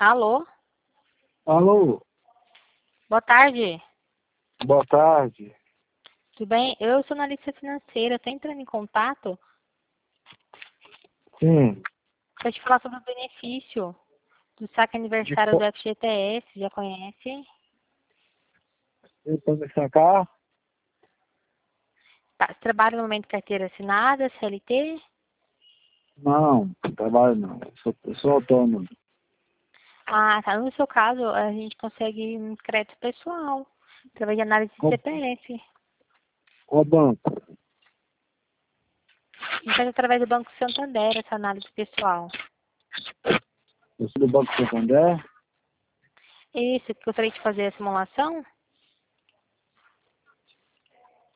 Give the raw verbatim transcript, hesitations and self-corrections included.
Alô? Alô, Boa tarde. boa tarde. Tudo bem? Eu sou analista financeira. Estou entrando em contato Sim, para te falar sobre o benefício do saque de aniversário do co- F G T S. Já conhece? eu tô me sacar? Tá, você trabalha no momento de carteira assinada, C L T? Não, trabalho não. Eu sou, eu sou autônomo. Ah, tá. No seu caso, a gente consegue um crédito pessoal através de análise de Qual, C P F. qual banco? A gente faz através do Banco Santander essa análise pessoal. Eu sou do Banco Santander? Isso, que gostaria de fazer a simulação?